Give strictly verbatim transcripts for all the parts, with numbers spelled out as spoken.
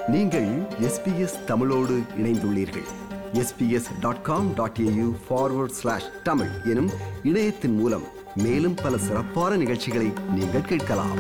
நீங்கள் எஸ்பிஎஸ் தமிழோடு இணைந்துள்ளீர்கள். SBS dot com dot AU forward slash Tamil எனும் இணையத்தின் மூலம் மேலும் பல சிறப்பான நிகழ்ச்சிகளை நீங்கள் கேட்கலாம்.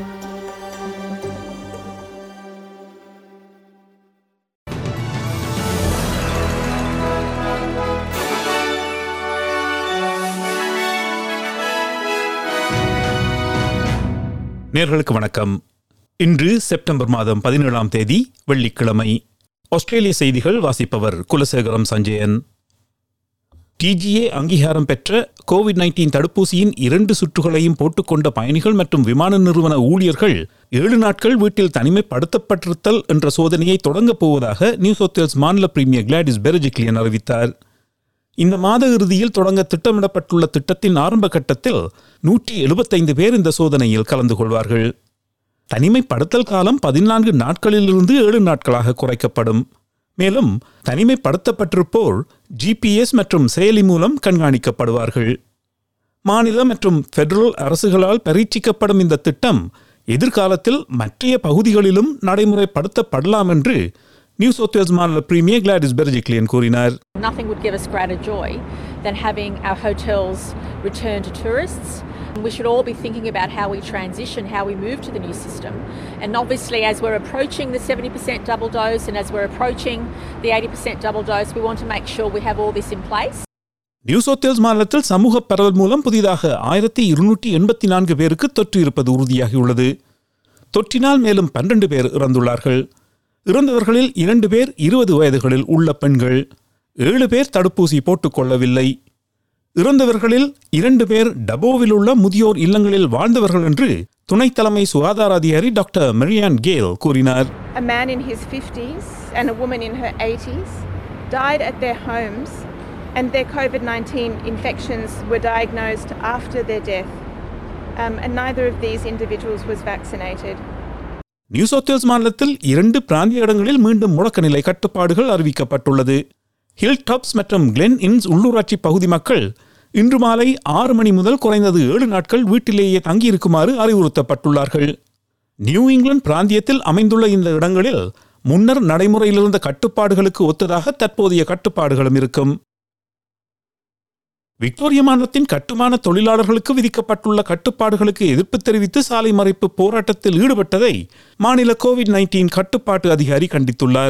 நேயர்களுக்கு வணக்கம். இன்று செப்டம்பர் மாதம் பதினேழாம் தேதி வெள்ளிக்கிழமை. ஆஸ்திரேலிய செய்திகள் வாசிப்பவர் குலசேகரம் சஞ்சயன். டிஜிஏ அங்கீகாரம் பெற்ற கோவிட் நைன்டீன் தடுப்பூசியின் இரண்டு சுற்றுகளையும் போட்டுக்கொண்ட பயணிகள் மற்றும் விமான நிறுவன ஊழியர்கள் ஏழு நாட்கள் வீட்டில் தனிமைப்படுத்தப்பட்டிருத்தல் என்ற சோதனையை தொடங்கப் போவதாக நியூ சவுத் வேல்ஸ் மாநில பிரீமியர் கிளாடிஸ் பெர்ஜிக்லியன் அறிவித்தார். இந்த மாத இறுதியில் தொடங்க திட்டமிடப்பட்டுள்ள திட்டத்தின் ஆரம்ப கட்டத்தில் நூற்றி எழுபத்தைந்து பேர் இந்த சோதனையில் கலந்து கொள்வார்கள். தனிமைப்படுத்தல் காலம் பதினான்கு நாட்களிலிருந்து ஏழு நாட்களாக குறைக்கப்படும். மேலும் தனிமைப்படுத்தப்பட்டிருப்போர் ஜிபிஎஸ் மற்றும் செயலி மூலம் கண்காணிக்கப்படுவார்கள். மாநில மற்றும் பெடரல் அரசுகளால் பரீட்சிக்கப்படும் இந்த திட்டம் எதிர்காலத்தில் மற்ற பகுதிகளிலும் நடைமுறைப்படுத்தப்படலாம் என்று நியூ சவுத் வேல்ஸ் மாநில பிரீமியர் கிளாடிஸ் பெர்ஜிக்லியன் கூறினார். Nothing would give us greater joy than having our hotels return to tourists. We should all be thinking about how we transition, how we move to the new system. And obviously, as we're approaching the seventy percent double dose and as we're approaching the eighty percent double dose, we want to make sure we have all this in place. New South Wales மாநிலத்தில் சமூக பரவல் மூலம் புதிதாக ஆயிரத்தி இருநூற்றி எண்பத்தி நான்கு பேருக்கு தொற்று இருப்பது உறுதியாகியுள்ளது. தொற்றினால் மேலும் பன்னிரண்டு பேர் இறந்துள்ளார்கள். இறந்தவர்களில் இரண்டு பேர் இருபது வயதுகளில் உள்ள பெண்கள். ஏழு பேர் தடுப்பூசி போட்டுக் கொள்ளவில்லை. இறந்தவர்களில் இரண்டு பேர் டபோவில் உள்ள முதியோர் இல்லங்களில் வாழ்ந்தவர்கள் என்று துணை தலைமை சுகாதார அதிகாரி டாக்டர் மரியான் கேல் கூறினார். A man in his fifties and a woman in her eighties died at their homes and their COVID nineteen infections were diagnosed after their death. Um, and neither of these individuals was vaccinated. New South Wales மாநிலத்தில் இரண்டு பிராந்திய இடங்களில் மீண்டும் முடக்க நிலை கட்டுப்பாடுகள் அறிவிக்கப்பட்டுள்ளது. Hill tops மற்றும் கிளென் இன்ஸ் உள்ளூராட்சி பகுதி மக்கள் இன்று மாலை ஆறு மணி முதல் குறைந்தது ஏழு நாட்கள் வீட்டிலேயே தங்கியிருக்குமாறு அறிவுறுத்தப்பட்டுள்ளார்கள். நியூ இங்கிலாந்து பிராந்தியத்தில் அமைந்துள்ள இந்த இடங்களில் முன்னர் நடைமுறையில் இருந்த கட்டுப்பாடுகளுக்கு ஒத்ததாக தற்போதைய கட்டுப்பாடுகளும் இருக்கும். விக்டோரியா மாநிலத்தின் கட்டுமான தொழிலாளர்களுக்கு விதிக்கப்பட்டுள்ள கட்டுப்பாடுகளுக்கு எதிர்ப்பு தெரிவித்து சாலை மறைப்பு போராட்டத்தில் ஈடுபட்டதை மாநில கோவிட் நைன்டீன் கட்டுப்பாட்டு அதிகாரி கண்டித்துள்ளார்.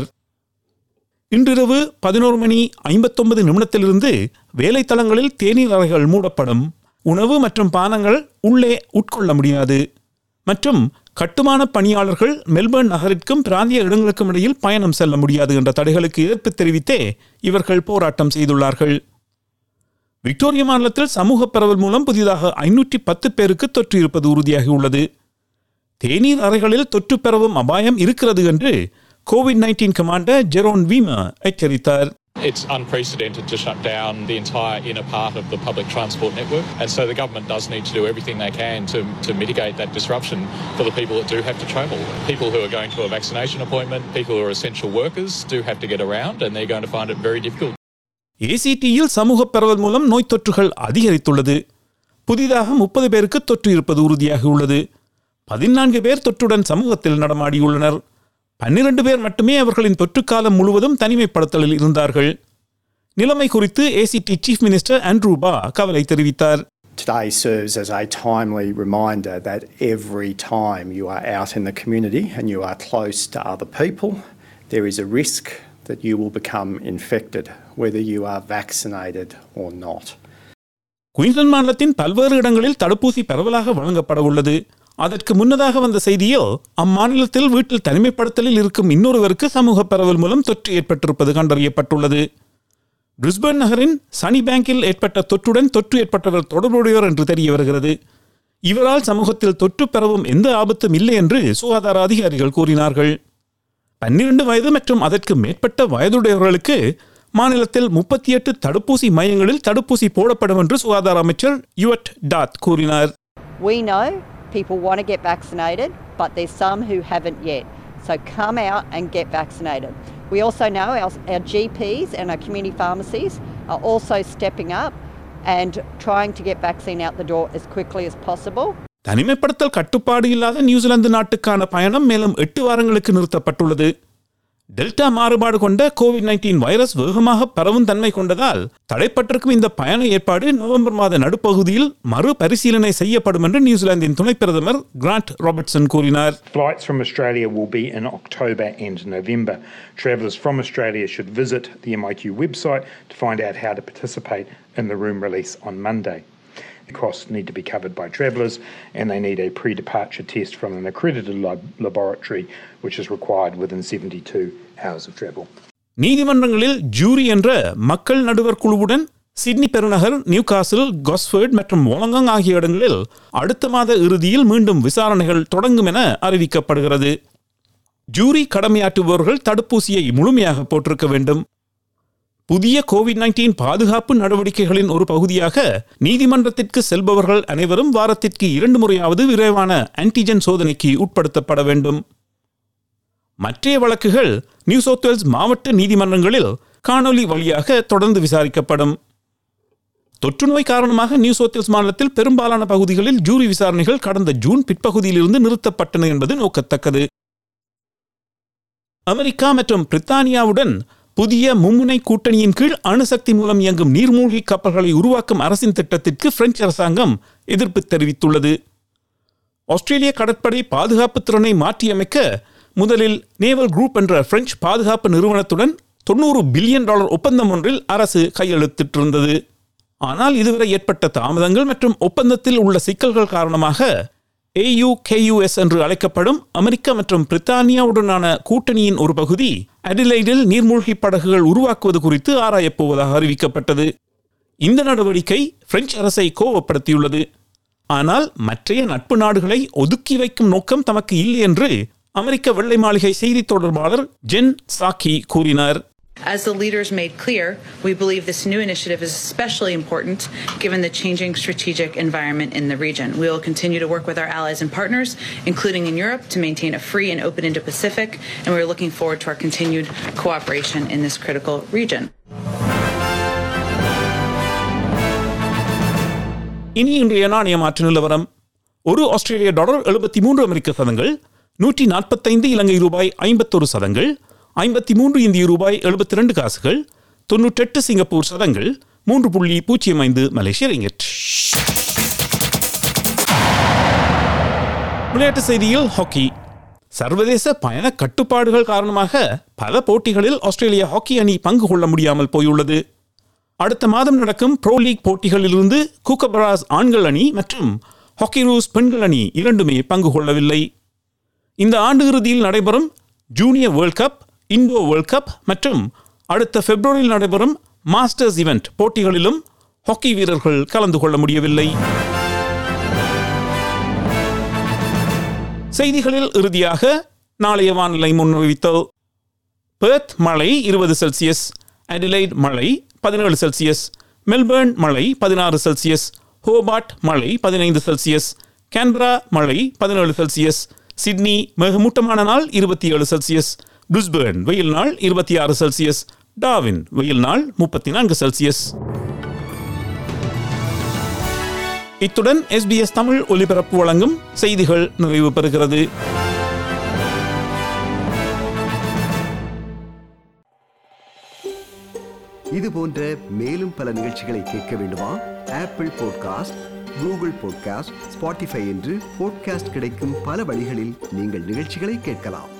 இன்றிரவு பதினோரு மணி ஐம்பத்தொன்பது நிமிடத்திலிருந்து வேலைத்தளங்களில் தேநீர் அறைகள் மூடப்படும். உணவு மற்றும் பானங்கள் உள்ளே உட்கொள்ள முடியாது. மற்றும் கட்டுமான பணியாளர்கள் மெல்பர்ன் நகரிற்கும் பிராந்திய இடங்களுக்கும் இடையில் பயணம் செல்ல முடியாது என்ற தடைகளுக்கு எதிர்ப்பு தெரிவித்தே இவர்கள் போராட்டம் செய்துள்ளார்கள். விக்டோரியா மாநிலத்தில் சமூக பரவல் மூலம் புதிதாக ஐநூற்றி பத்து பேருக்கு தொற்று இருப்பது உறுதியாகியுள்ளது. தேநீர் அறைகளில் தொற்று பரவும் அபாயம் இருக்கிறது என்று COVID nineteen commander Jeroen Weimar எச்சரித்தார். It's unprecedented to shut down the entire inner part of the public transport network, and so the government does need to do everything they can to, to mitigate that disruption for the people that do have to travel. People who are going to a vaccination appointment, people who are essential workers do have to get around, and they're going to find it very difficult. ஏசிடியில் சமூக பரவல் மூலம் நோய் தொற்றுகள் அதிகரித்துள்ளது. புதிதாக முப்பது பேருக்கு தொற்று இருப்பது உறுதியாகியுள்ளது. பதினான்கு பேர் தொற்றுடன் சமூகத்தில் நடமாடியுள்ளனர். பன்னிரண்டு பேர் மட்டுமே அவர்களின் தொற்றுக்காலம் முழுவதும் தனிமைப்படுத்தலில் இருந்தார்கள். நிலைமை குறித்து ஏசிடி சீஃப் மினிஸ்டர் ஆண்ட்ரூ பா கவலை தெரிவித்தார். Today serves as a timely reminder that every time you are out in the community and you are close to other people, there is a risk that you will become infected, whether you are vaccinated or not. Queensland மாநிலத்தின் பல்வேறு இடங்களில் தடுப்பூசி பரவலாக வழங்கப்பட உள்ளது. அதற்கு முன்னதாக வந்த செய்தியில் அம்மாநிலத்தில் வீட்டில் தனிமைப்படுத்தலில் இருக்கும் இன்னொருவருக்கு சமூக பரவல் மூலம் தொற்று ஏற்பட்டிருப்பது கண்டறியப்பட்டுள்ளது. பிரிஸ்பேர்ன் நகரின் சனி பேங்கில் ஏற்பட்ட தொற்றுடன் தொற்று ஏற்பட்டவர் தொடர்புடையவர் என்று தெரிய வருகிறது. இவரால் சமூகத்தில் தொற்று பரவும் எந்த ஆபத்தும் இல்லை என்று சுகாதார அதிகாரிகள் கூறினார்கள். பன்னிரண்டு வயது மற்றும் அதற்கு மேற்பட்ட வயதுடையவர்களுக்கு மாநிலத்தில் முப்பத்தி எட்டு தடுப்பூசி மையங்களில் தடுப்பூசி போடப்படும் என்று சுகாதார அமைச்சர் யுவட் டாத் கூறினார். We know people want to get vaccinated, but there's some who haven't yet. So come out and get vaccinated. We also know our, our G Ps and our community pharmacies are also stepping up and trying to get vaccine out the door as quickly as possible. தனிமைப்படுத்தல் கட்டுப்பாடு இல்லாத New Zealand நாட்டுக்கான பயணம் மேலும் எட்டு வாரங்களுக்கு நிறுத்தப்பட்டுள்ளது. Delta மாறுபாடு கொண்ட கோவிட் நைன்டீன் வைரஸ் வேகமாக பரவும் தன்மை கொண்டதால் தடைப்பட்டிருக்கும் இந்த பயண ஏற்பாடு நவம்பர் மாத நடுப்பகுதியில் மறு பரிசீலனை செய்யப்படும் என்று நியூசிலாந்தின் துணை பிரதமர் கிராண்ட் ராபர்ட்சன் கூறினார். Flights from Australia will be in October and November. Travellers from Australia should visit the M I Q website to find out how to participate in the room release on Monday. The costs need to be covered by travellers and they need a pre-departure test from an accredited lab- laboratory which is required within seventy-two hours of travel. நீதிமன்றங்களில் jury என்ற மக்கள் நடுவர் குழுவுடன் Sydney பெருநகர், Newcastle, காஸ்ஃபோர்ட் மற்றும் வொலங்காங் ஆகிய இடங்களில் அடுத்த மாத இறுதியில் மீண்டும் விசாரணைகள் தொடங்கும் என அறிவிக்கப்படுகிறது. ஜூரி கடமையாற்றுபவர்கள் தடுப்பூசியை முழுமையாக போட்டிருக்க வேண்டும். புதிய கோவிட் நைன்டீன் பாதுகாப்பு நடவடிக்கைகளின் ஒரு பகுதியாக நீதிமன்றத்திற்கு செல்பவர்கள் அனைவரும் வாரத்திற்கு இரண்டு முறையாவது விரைவான ஆன்டிஜென் சோதனைக்கு உட்படுத்தப்பட வேண்டும். மற்றைய வழக்குகள் நியூ சவுத் வேல்ஸ் மாவட்ட நீதிமன்றங்களில் காணொலி வழியாக தொடர்ந்து விசாரிக்கப்படும். தொற்றுநோய் காரணமாக நியூ சவுத் வேல்ஸ் மாநிலத்தில் பெரும்பாலான பகுதிகளில் ஜூரி விசாரணைகள் கடந்த ஜூன் பிற்பகுதியிலிருந்து நிறுத்தப்பட்டன என்பது நோக்கத்தக்கது. அமெரிக்கா மற்றும் பிரித்தானியாவுடன் புதிய மும்முனை கூட்டணியின் கீழ் அணுசக்தி மூலம் இயங்கும் நீர்மூழ்கி கப்பல்களை உருவாக்கும் அரசின் திட்டத்திற்கு பிரெஞ்சு அரசாங்கம் எதிர்ப்பு தெரிவித்துள்ளது. ஆஸ்திரேலிய கடற்படை பாதுகாப்பு திறனை மாற்றியமைக்க முதலில் நேவல் குரூப் என்ற பிரெஞ்சு பாதுகாப்பு நிறுவனத்துடன் தொண்ணூறு பில்லியன் டாலர் ஒப்பந்தம் ஒன்றில் அரசு கையெழுத்திட்டிருந்தது. ஆனால் இதுவரை ஏற்பட்ட தாமதங்கள் மற்றும் ஒப்பந்தத்தில் உள்ள சிக்கல்கள் காரணமாக A U K U S என்று அழைக்கப்படும் அமெரிக்கா மற்றும் பிரித்தானியாவுடனான கூட்டணியின் ஒரு பகுதி அடிலைடில் நீர்மூழ்கி படகுகள் உருவாக்குவது குறித்து ஆராயப்போவதாக அறிவிக்கப்பட்டது. இந்த நடவடிக்கை பிரெஞ்சு அரசை கோபப்படுத்தியுள்ளது. ஆனால் மற்றைய நட்பு நாடுகளை ஒதுக்கி வைக்கும் நோக்கம் தமக்கு இல்லை என்று அமெரிக்க வெள்ளை மாளிகை செய்தி தொடர்பாளர் ஜென் சாக்கி கூறினார். As the leaders made clear, we believe this new initiative is especially important given the changing strategic environment in the region. We will continue to work with our allies and partners, including in Europe, to maintain a free and open Indo-Pacific, and we're looking forward to our continued cooperation in this critical region. இனி இன்றைய நாணய மாற்று நிலவரம். ஒரு ஆஸ்திரேலிய dollar எழுபத்தி மூன்று அமெரிக்க சதங்கள், நூற்றி நாற்பத்தைந்து இலங்கை ரூபாய் ஐம்பத்தொரு சதங்கள், ஐம்பத்தி மூன்று இந்திய ரூபாய் எழுபத்தி இரண்டு காசுகள், தொன்னூற்றெட்டு சிங்கப்பூர் சதங்கள், மூன்று புள்ளி பூஜ்ஜியம் ஐந்து மலேசிய ரிங்கெட். விளையாட்டு செய்தியில் ஹாக்கி. சர்வதேச பயண கட்டுப்பாடுகள் காரணமாக பல போட்டிகளில் ஆஸ்திரேலிய ஹாக்கி அணி பங்கு கொள்ள முடியாமல் போயுள்ளது. அடுத்த மாதம் நடக்கும் ப்ரோ லீக் போட்டிகளிலிருந்து கூக்கபராஸ் ஆண்கள் அணி மற்றும் ஹாக்கி ரூஸ் பெண்கள் அணி இரண்டுமே பங்கு கொள்ளவில்லை. இந்த ஆண்டு இறுதியில் நடைபெறும் junior world cup, indoor world cup மற்றும் அடுத்த பிப்ரவரியில் நடைபெறும் மாஸ்டர்ஸ் இவெண்ட் போட்டிகளிலும் ஹாக்கி வீரர்கள் கலந்து கொள்ள முடியவில்லை. செய்திகளில் இறுதியாக நாளைய வானிலை முன்னறிவித்தல். பெர்த் மழை இருபது செல்சியஸ், அடிலைட் மழை பதினேழு செல்சியஸ், மெல்பர்ன் மழை பதினாறு செல்சியஸ், ஹோபார்ட் மழை பதினைந்து செல்சியஸ், கேன்பரா மழை பதினேழு செல்சியஸ், சிட்னி மேகமூட்டமான நாள் இருபத்தி ஏழு செல்சியஸ், பிரிஸ்பேர்ன் வெயில் நாள் இருபத்தி ஆறு செல்சியஸ், டார்வின் வெயில் நாள் முப்பத்தி நான்கு செல்சியஸ். இத்துடன் எஸ்பிஎஸ் தமிழ் ஒலிபரப்பு வழங்கும் செய்திகள் நிறைவு பெறுகிறது. இது போன்ற மேலும் பல நிகழ்ச்சிகளை கேட்க வேண்டுமா? Apple podcast, Google podcast, Spotify என்று பாட்காஸ்ட் கிடைக்கும் பல வழிகளில் நீங்கள் நிகழ்ச்சிகளை கேட்கலாம்.